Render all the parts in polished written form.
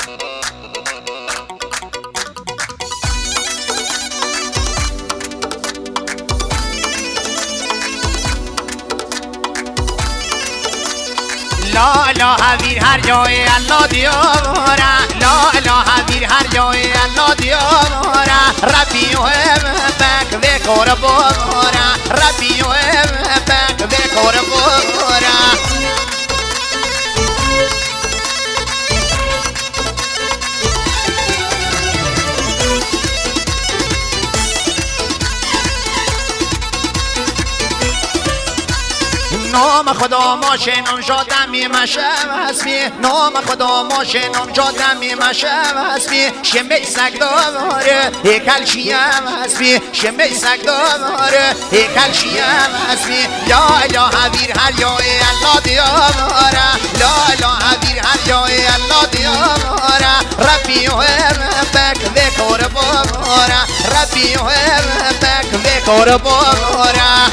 لا اله ویر هر جای الله دیاره لا اله ویر هر جای الله دیاره ربی و بک و قرباره ربی و بک و قرباره نام خدا ما شنم شادمی مشم اسمی نام خدا ما شنم شادمی مشم اسمی شمی سگ داره هیکل شیم اسمی شمی سگ داره هیکل شیم اسمی لا اله ویر هر جای الله دیاره لا اله ویر هر جای الله دیاره ربی و بک و قرباره ربی و بک و قرباره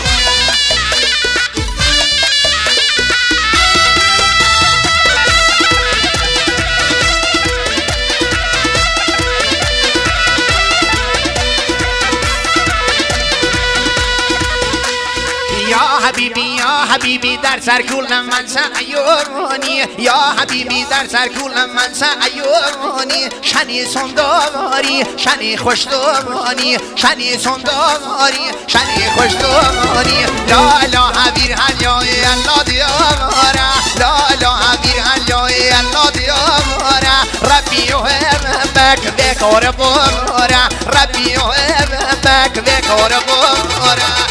یا حبیبی در سر کولم من سعیونی یا حبیبی در سر کولم من سعیونی شنی سنداری شنی خوشداری شنی سنداری شنی خوشداری لا اله ویر هر جای الله دیاره لا اله ویر هر جای الله دیاره ربی و بک و قرباره ربی و بک و قرباره